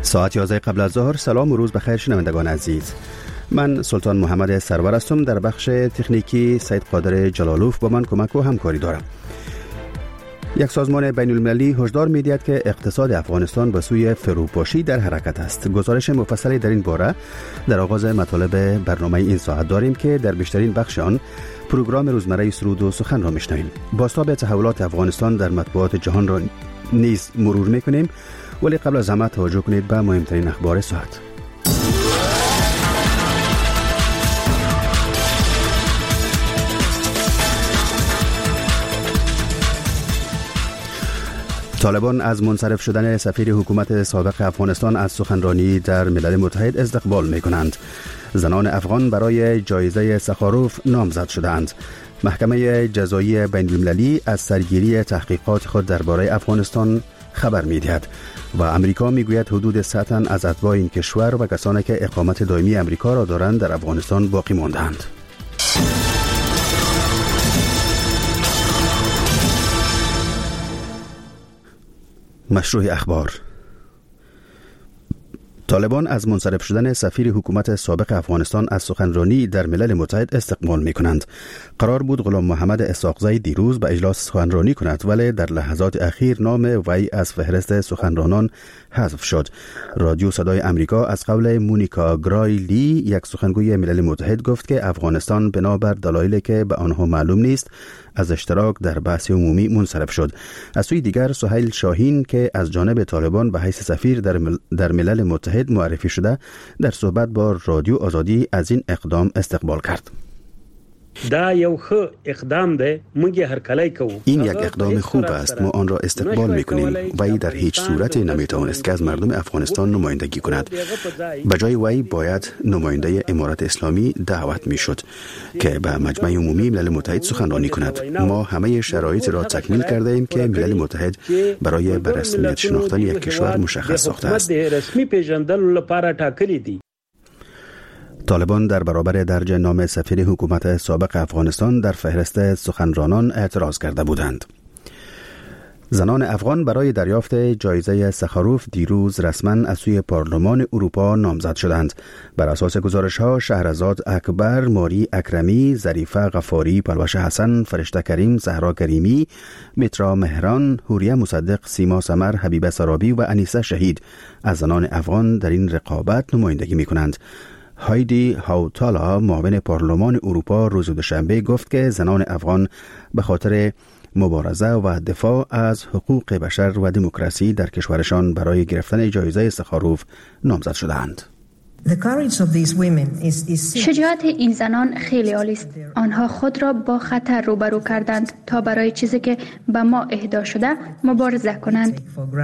ساعت 11 قبل از ظهر. سلام و روز بخیر شنوندگان عزیز. من سلطان محمد سرور هستم. در بخش تکنیکی سید قادر جلالوف با من کمک و همکاری دارم. یک سازمان بین المللی هشدار می‌دهد که اقتصاد افغانستان به سوی فروپاشی در حرکت است. گزارش مفصلی در این باره در آغاز مطالب برنامه این ساعت داریم که در بیشترین بخش آن پروگرام روزمره سرود و سخن را میشنویم. بازتاب تحولات افغانستان در مطبوعات جهان را نیز مرور میکنیم، ولی قبل از همه توجه کنید به مهمترین اخبار ساعت. طالبان از منصرف شدن سفیر حکومت سابق افغانستان از سخنرانی در ملل متحد استقبال می کنند. زنان افغان برای جایزه سخاروف نامزد شدند. محکمه جزایی بین المللی از سرگیری تحقیقات خود درباره افغانستان خبر می دهد و امریکا می گوید حدود 100 تن از اتباع این کشور و کسانی که اقامت دائمی امریکا را دارند در افغانستان باقی ماندند. مشروع اخبار. طالبان از منصرف شدن سفیر حکومت سابق افغانستان از سخنرانی در ملل متحد استقبال می کنند. قرار بود غلام محمد اسحاقزی دیروز به اجلاس سخنرانی کند، ولی در لحظات اخیر نام وی از فهرست سخنرانان حذف شد. رادیو صدای امریکا از قول مونیکا گرایلی، یک سخنگوی ملل متحد، گفت که افغانستان بنابر دلایلی که به آنها معلوم نیست از اشتراک در بحث عمومی منصرف شد. از سوی دیگر سهیل شاهین که از جانب طالبان به حیث سفیر در ملل متحد معرفی شده، در صحبت با رادیو آزادی از این اقدام استقبال کرد. این یک اقدام خوب است، ما آن را استقبال می‌کنیم. وی در هیچ صورت نمی‌توانست که از مردم افغانستان نمایندگی کند. بجای وی باید نماینده امارت اسلامی دعوت می‌شد که به مجمع عمومی ملل متحد سخنرانی کند. ما همه شرایط را تکمیل کرده ایم که ملل متحد برای به رسمیت شناختن یک کشور مشخص ساخته است. طالبان در برابر درج نام سفیر حکومت سابق افغانستان در فهرست سخنرانان اعتراض کرده بودند. زنان افغان برای دریافت جایزه سخاروف دیروز رسما از سوی پارلمان اروپا نامزد شدند. بر اساس گزارش‌ها شهرزاد اکبر، ماری اکرمی، ظریفه غفاری، پلوش حسن، فرشته کریم، زهرا کریمی، مترا مهران، حوریه مصدق، سیما سمر، حبیبه سرابی و انیسه شهید از زنان افغان در این رقابت نمایندگی می‌کنند. هایدی هاوتالا، معاون پارلمان اروپا، روز دوشنبه گفت که زنان افغان به خاطر مبارزه و دفاع از حقوق بشر و دموکراسی در کشورشان برای گرفتن جایزه سخاروف نامزد شدند. شجاعت این زنان خیلی عالی است. آنها خود را با خطر روبرو کردند تا برای چیزی که به ما اهدا شده مبارزه کنند.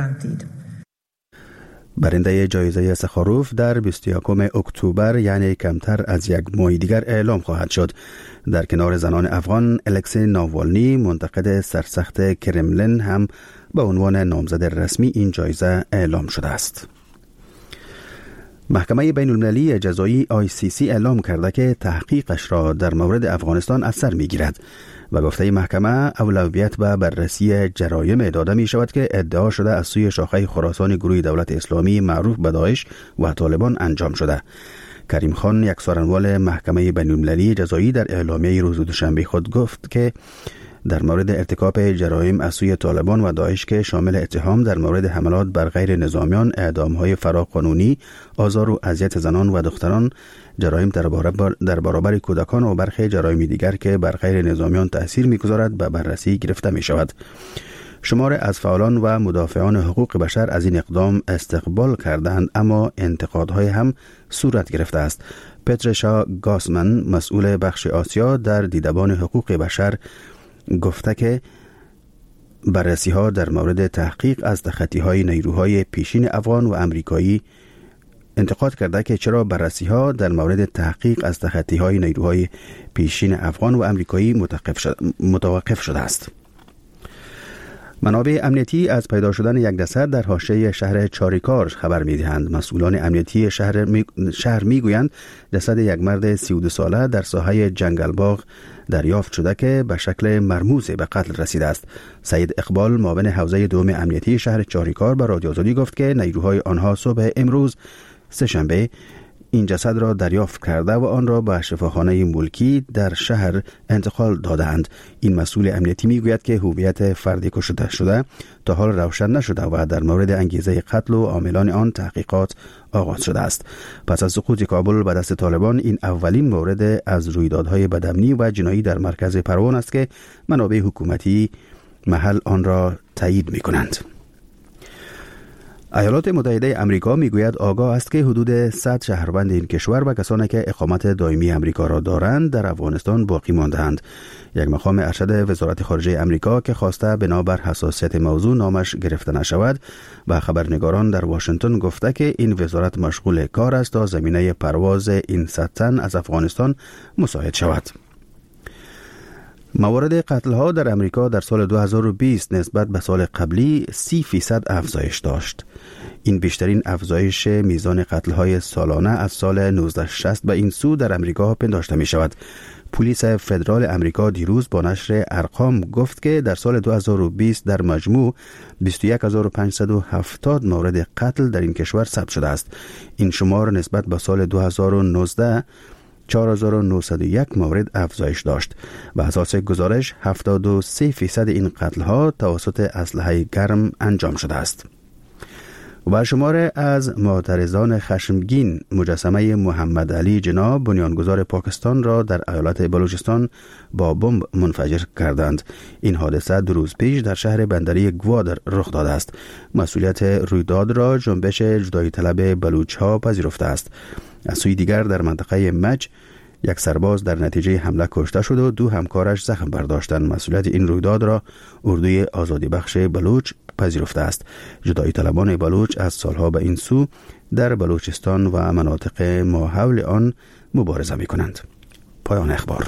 برنده جایزه سخاروف در 21 اکتبر، یعنی کمتر از یک ماه دیگر اعلام خواهد شد. در کنار زنان افغان، الکسی ناوالنی، منتقد سرسخت کرملین، هم به عنوان نامزد رسمی این جایزه اعلام شده است. محکمه بین المللی جزایی ICC اعلام کرده که تحقیقش را در مورد افغانستان از سر می گیرد و گفته محکمه اولویت به بررسی جرایم داده می شود که ادعا شده از سوی شاخه خراسان گروه دولت اسلامی معروف به داعش و طالبان انجام شده. کریم خان، یک سخنگوی محکمه بین المللی جزایی، در اعلامیه روز دوشنبه خود گفت که در مورد ارتکاب جرایم از سوی طالبان و داعش که شامل اتهام در مورد حملات بر غیر نظامیان، اعدام‌های فراقانونی، آزار و اذیت زنان و دختران، جرایم در برابر کودکان و برخی جرایم دیگر که بر غیر نظامیان تأثیر می‌گذارد به بررسی گرفته می‌شود. شمار از فعالان و مدافعان حقوق بشر از این اقدام استقبال کردند، اما انتقادهای هم صورت گرفته است. پترشا گاسمن، مسئول بخش آسیا در دیدبان حقوق بشر، گفته که بررسی ها در مورد تحقیق از تخطی های نیروهای پیشین افغان و امریکایی انتقاد کرده که چرا بررسی ها در مورد تحقیق از تخطی های نیروهای پیشین افغان و امریکایی متوقف شده است. منابع امنیتی از پیدا شدن یک جسد در حاشیه شهر چاریکار خبر می‌دهند. مسئولان امنیتی شهر می‌گویند جسد یک مرد 32 ساله در ساحه جنگل باغ دریافت شده که به شکل مرموز به قتل رسیده است. سید اقبال معاون حوزه دوم امنیتی شهر چاریکار به رادیو آزادی گفت که نیروهای آنها صبح امروز سه‌شنبه این جسد را دریافت کرده و آن را به شفاخانه ملکی در شهر انتقال دادند. این مسئول امنیتی میگوید که هویت فردی کشته شده تا حال روشن نشده و در مورد انگیزه قتل و عاملان آن تحقیقات آغاز شده است. پس از سقوط کابل به دست طالبان این اولین مورد از رویدادهای بدامنی و جنایی در مرکز پروان است که منابع حکومتی محل آن را تایید می‌کنند. ایالات متحده امریکا میگوید آگاه است که حدود 100 شهروند این کشور و کسانی که اقامت دائمی امریکا را دارند در افغانستان باقی مانده‌اند. یک مقام ارشد وزارت خارجه امریکا که خواسته بنابر حساسیت موضوع نامش گرفته نشود و خبرنگاران در واشنگتن گفته که این وزارت مشغول کار است تا زمینه پرواز این 100 تن از افغانستان مساعد شود. موارد قتل‌ها در امریکا در سال 2020 نسبت به سال قبلی 30% افزایش داشت. این بیشترین افزایش میزان قتل‌های سالانه از سال 1960 به این سو در امریکا پنداشته می شود. پلیس فدرال امریکا دیروز با نشر ارقام گفت که در سال 2020 در مجموع 21570 مورد قتل در این کشور ثبت شده است. این شمار نسبت به سال 2019 4901 مورد افزایش داشت. به اساس گزارش 73% این قتل‌ها توسط اسلحه گرم انجام شده است. و شمار از معترضان خشمگین مجسمه محمد علی جناح بنیانگذار پاکستان را در ایالت بلوچستان با بمب منفجر کردند. این حادثه 2 روز پیش در شهر بندری گوادر رخ داده است. مسئولیت رویداد را جنبش جدایی طلب بلوچ‌ها پذیرفته است. از سوی دیگر در منطقه مج یک سرباز در نتیجه حمله کشته شد و 2 همکارش زخم برداشتند. مسئولیت این رویداد را اردوی آزادی بخش بلوچ پذیرفته است. جدایی طلبان بلوچ از سالها به این سو در بلوچستان و مناطق ماحول آن مبارزه می کنند. پایان اخبار.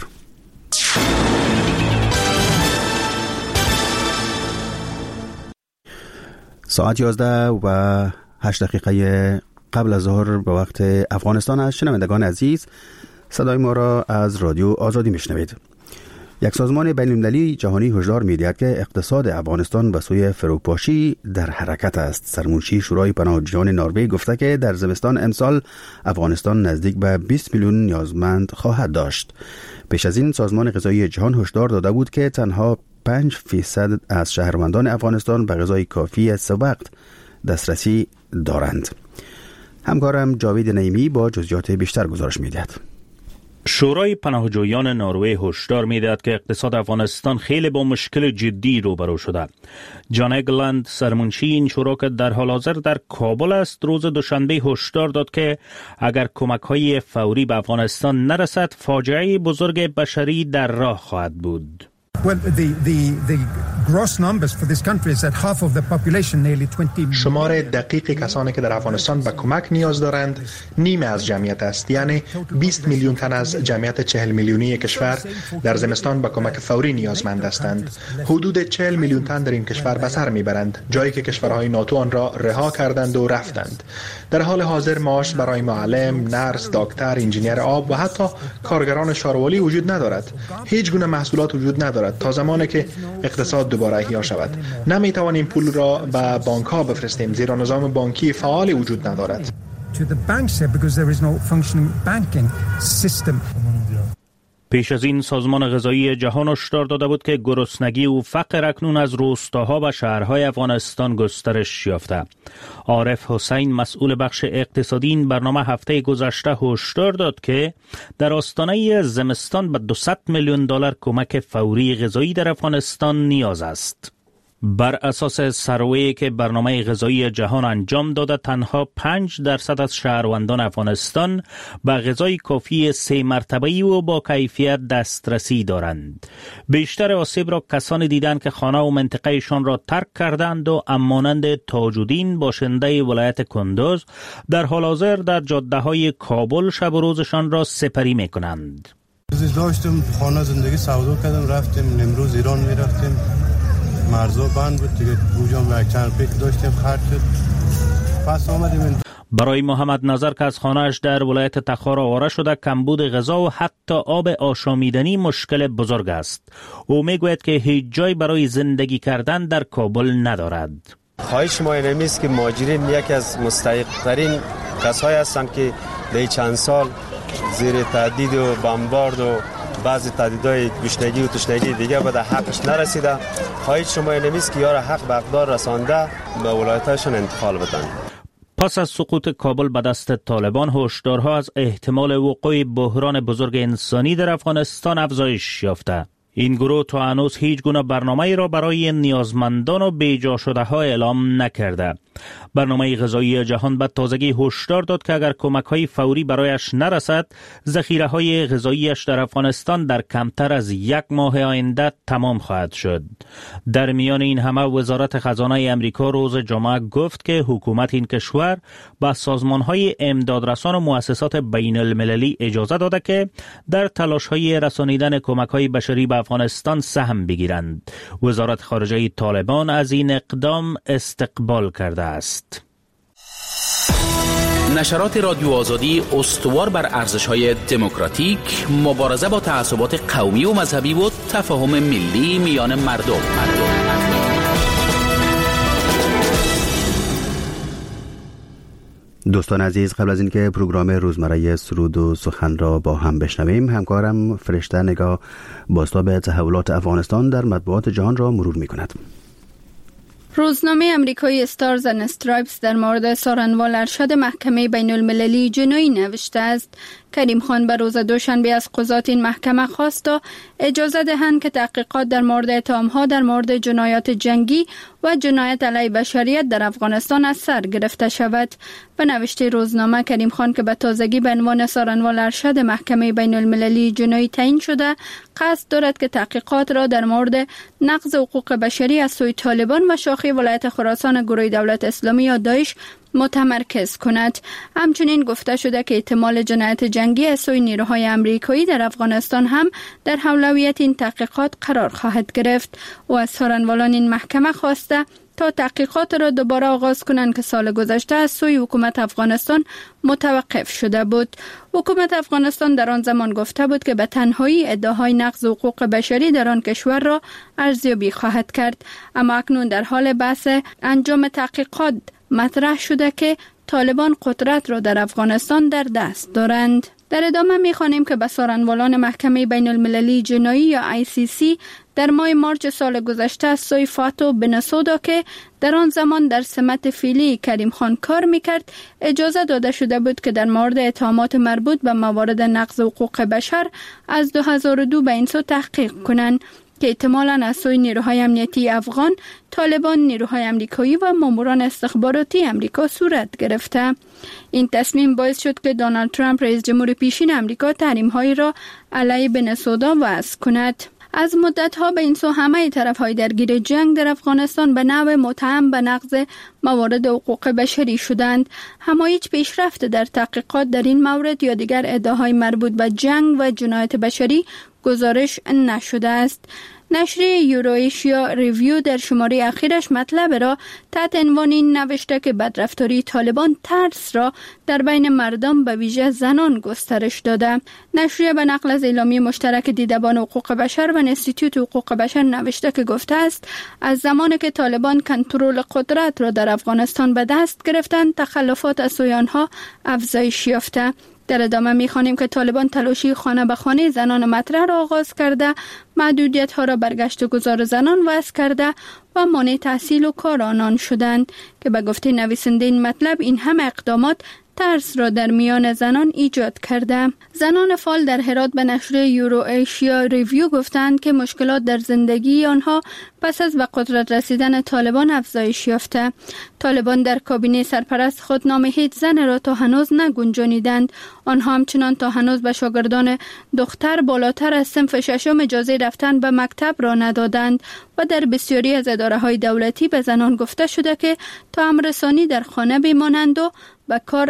ساعت 11:08 قبل از ظهر به وقت افغانستان است. شنوندگان عزیز، صدای ما را از رادیو آزادی میشنوید. یک سازمان بین‌المللی جهانی هشدار می‌دهد که اقتصاد افغانستان به سوی فروپاشی در حرکت است. سرمنشی شورای پناهجویان نروژ گفته که در زمستان امسال افغانستان نزدیک به 20 میلیون نیازمند خواهد داشت. پیش از این سازمان غذایی جهان هشدار داده بود که تنها 5% از شهروندان افغانستان به غذای کافی سه وقت دسترسی دارند. همکارم جاوید نعیمی با جزئیات بیشتر گزارش می‌دهد. شورای پناهجویان نروژ هشدار می‌دهد که اقتصاد افغانستان خیلی با مشکل جدی روبرو شده. جان اگلند سرمنشی این شورا که در حال حاضر در کابل است روز دوشنبه هشدار داد که اگر کمک‌های فوری به افغانستان نرسد فاجعه بزرگ بشری در راه خواهد بود. Well, the gross numbers for this country is that half of the population, nearly 20 شمار دقیق کسانی که در افغانستان به کمک نیاز دارند نیمه از جمعیت است، یعنی 20 میلیون تن از جمعیت 40 میلیونی کشور در زمستان به کمک فوری نیازمند هستند. حدود 40 میلیون تن در این کشور به سر میبرند، جایی که کشورهای ناتو آن را رها کردند و رفتند. در حال حاضر معاش برای معلم، نرس، دکتر، انجینیر آب و حتی کارگران شاروالی وجود ندارد. هیچ گونه محصولات وجود ندارد تا زمانی که اقتصاد دوباره احیا شود. نمیتوانیم پول را به بانک ها بفرستیم زیرا نظام بانکی فعال وجود ندارد. پیش از این سازمان غذایی جهان هشدار داده بود که گرسنگی و فقر اکنون از روستاها و شهرهای افغانستان گسترش یافته. عارف حسین مسئول بخش اقتصادی این برنامه هفته گذشته هشدار داد که در آستانه زمستان به 200 میلیون دلار کمک فوری غذایی در افغانستان نیاز است. بر اساس سروی که برنامه غذایی جهان انجام داده تنها 5% از شهروندان افغانستان به غذای کافی 3 مرتبه‌ای و با کیفیت دسترسی دارند. بیشتر آسیب را کسانی دیدند که خانه و منطقهشان را ترک کردند و مانند تاج‌الدین باشنده ولایت کندوز در حال حاضر در جاده‌های کابل شب و روزشان را سپری می‌کنند. داشتم خانه زندگی سودا کردم، رفتیم امروز ایران می‌رفتیم مرزا بند بود دیگه. اونجا یک چند پیک داشتیم خرج شد. پس آمدیم. برای محمد نظر که از خانهش در ولایت تخار آواره شده، کمبود غذا و حتی آب آشامیدنی مشکل بزرگ است. او میگوید که هیچ جای برای زندگی کردن در کابل ندارد. خواهش ما اینمی است که مهاجرین یکی از مستحق‌ترین کسایی هستند که در چند سال زیر تهدید و بمبارد و بعضی تهدیدهای گشنگی و تشنگی دیگه به حقش نرسیده. خواهش شما اینمی است که یار حق به اقدار رسانده به ولایتشون انتقال بدن. پس از سقوط کابل به دست طالبان، هشدارها از احتمال وقوع بحران بزرگ انسانی در افغانستان افزایش یافته. این گروه تا هنوز هیچ گونه برنامه‌ای را برای نیازمندان و بیجا شده ها اعلام نکرده. برنامه غذایی جهان به تازگی هشدار داد که اگر کمک‌های فوری برایش نرسد، ذخیره‌های غذاییش در افغانستان در کمتر از 1 ماه آینده تمام خواهد شد. در میان این همه وزارت خزانه امریکا روز جمعه گفت که حکومت این کشور به سازمان‌های امدادرسان و مؤسسات بین المللی اجازه داده که در تلاش‌های رسانیدن کمک‌های بشری به افغانستان سهم بگیرند. وزارت خارجه طالبان از این اقدام استقبال کرده است. نشرات رادیو آزادی استوار بر ارزش‌های دموکراتیک، مبارزه با تعصبات قومی و مذهبی و تفاهم ملی میان مردم. دوستان عزیز، قبل از اینکه پروگرام روزمره سرود و سخن را با هم بشنویم، همکارم فرشته نگاه بازتاب تحولات افغانستان در مطبوعات جهان را مرور می‌کند. روزنامه امریکایی استارز اند استرایپس در مورد سارنوال ارشد محکمه بین المللی جنایی نوشته است. کریم خان به روز دوشنبه از قضات این محکمه خواست تا اجازه دهند که تحقیقات در مورد اتهام‌ها در مورد جنایات جنگی و جنایت علیه بشریت در افغانستان از سر گرفته شود. به نوشته روزنامه، کریم خان که به تازگی به عنوان سارنوال ارشد محکمه بین المللی جنایی تعیین شده، قصد دارد که تحقیقات را در مورد نقض حقوق بشری از سوی طالبان و شاخه ولایت خراسان گروه دولت اسلامی یا داعش متمرکز کند. همچنین گفته شده که احتمال جنایت جنگی از سوی نیروهای امریکایی در افغانستان هم در اولویت این تحقیقات قرار خواهد گرفت. و از سارنوالان این محکمه خواسته تا تحقیقات را دوباره آغاز کنند که سال گذشته از سوی حکومت افغانستان متوقف شده بود. حکومت افغانستان در آن زمان گفته بود که به تنهایی ادعاهای نقض حقوق بشری در آن کشور را ارزیابی خواهد کرد، اما اکنون در حال بحث انجام تحقیقات مطرح شده که طالبان قدرت را در افغانستان در دست دارند. در ادامه می‌خوانیم که به سارنوالان محکمه بین المللی جنایی یا ICC در ماه مارچ سال گذشته از سوی فاتو بنسودا که در آن زمان در سمت فعلی کریم خان کار میکرد، اجازه داده شده بود که در مورد اتهامات مربوط به موارد نقض حقوق بشر از 2002 به این سو تحقیق کنند که احتمالاً از سوی نیروهای امنیتی افغان، طالبان، نیروهای امریکایی و ماموران استخباراتی امریکا صورت گرفته. این تصمیم باعث شد که دونالد ترامپ رئیس جمهور پیشین امریکا تحریم‌هایی را علیه بنسودا وضع کند. از مدت‌ها به این سو همه طرف‌های درگیر جنگ در افغانستان به نوع متهم به نقض موارد حقوق بشری شدند. اما هیچ پیشرفت در تحقیقات در این مورد یا دیگر ادعاهای مربوط به جنگ و جنایت بشری گزارش نشده است. نشر یوروایشیا ریویو در شماره اخیرش مطلب را تحت عنوان این نوشته که بدرفتاری طالبان ترس را در بین مردم به ویژه زنان گسترش داده. نشریه به نقل از اعلامیه مشترک دیدبان حقوق بشر و انستیتوت حقوق بشر نوشته که گفته است از زمانی که طالبان کنترل قدرت را در افغانستان به دست گرفتند، تخلفات از سوی آنها افزایش یافته. در ادامه می‌خوانیم که طالبان تلاشی خانه به خانه زنان مطرح را آغاز کرده، محدودیت‌ها را بر گشت و گذار زنان وضع کرده و مانع تحصیل و کار آنان شدند که به گفته نویسنده این مطلب این همه اقدامات ترس را در میان زنان ایجاد کرده. زنان فعال در هرات به نشر یوروایشیا ریویو گفتند که مشکلات در زندگی آنها پس از به قدرت رسیدن طالبان افزایش یافته. طالبان در کابینه سرپرست خود نام هیچ زن را تا هنوز نگنجانیدند. آنها همچنان تا هنوز به شاگردان دختر بالاتر از صنف ششم اجازه رفتن به مکتب را ندادند و در بسیاری از اداره‌های دولتی به زنان گفته شده که تا امررسانی در خانه بمانند و به کار